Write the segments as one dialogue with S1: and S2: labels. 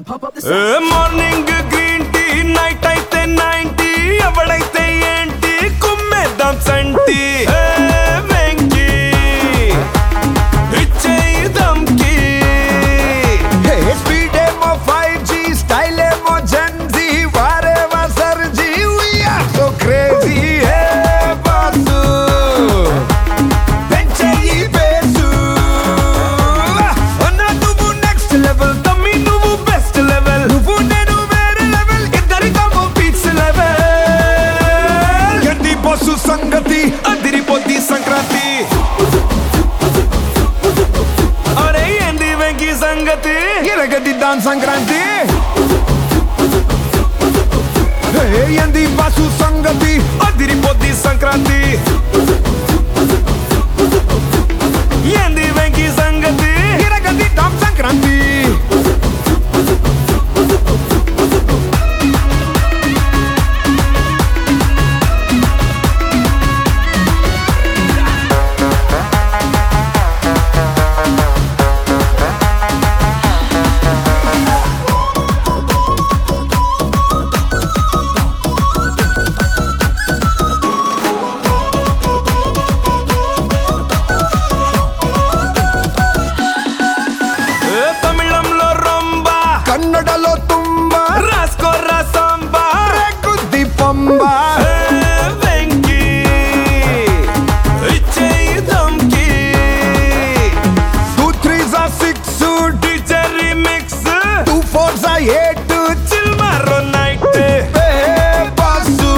S1: can pump up the sound.
S2: Morning green tea night అయితే 90 ఎవడైతే ఏంటి కుమ్మేద్దాం సంటి వెంకీ ఇచ్చేయి దమ్కి
S3: స్పీడ్ ఏమో 5G స్టైల్ ఏమో జెన్జీ వారేవా సర్జీ we are so crazy boss పెంచేయి బేసు
S2: అన్నా నువ్వు నెక్స్ట్ లెవెల్ తమ్మి నువ్వు బెస్ట్ లెవెల్
S3: నువ్వు నేను వేరే లెవెల్
S2: ఇద్దరికమో పీక్స్ లెవెల్
S3: గడ్డి బస్సు సంగతి
S2: అదిరిపోద్ది సంక్రాంతి అరే ఏంది వెంకీ సంగతి
S3: ఎరగదిద్దాం సంక్రాంతి ఏంది బస్సు సంగతి
S2: అదిరిపోద్ది సంక్రాంతి ఏంది వెంకీ సంగతి
S3: ఎరగదిద్దాం సంక్రాంతి
S2: తమిళంలో రొంబ
S3: కన్నడలో తుంబా
S2: రాసుకోర్రా సాంబా
S3: రేగుద్ది పంబా
S2: వెంకీ ఇచ్చేయి దమ్కి
S3: 2 3s are 6
S2: teacher remix
S3: 2 4s are 8
S2: చిల్మారో నైట్
S3: బస్సు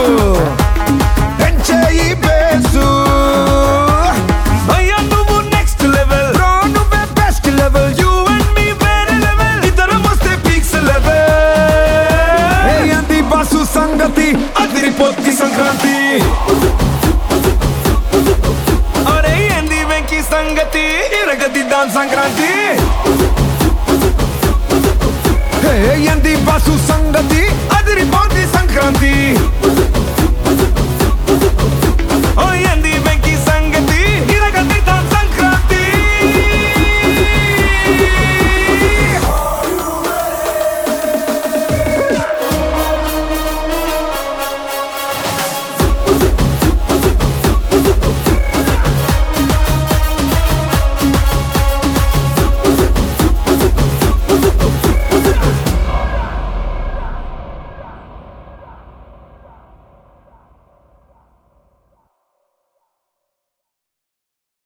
S3: పెంచేయి బేసు
S2: అయ్యా నువ్వు నెక్స్ట్ లెవెల్
S3: బ్రో నువ్వే best level
S2: you and me వేరే లెవెల్ ఇద్దరం వస్తే పీక్స్ లెవెల్
S3: ఏంది బస్సు సంగతి
S2: అదిరిపోద్ది సంక్రాంతి అరే ఏంది వెంకీ సంగతి ఇరగదిద్దాం సంక్రాంతి
S3: ఏంది బస్సు సంగతి
S2: అదిరిపోద్ది సంక్రాంతి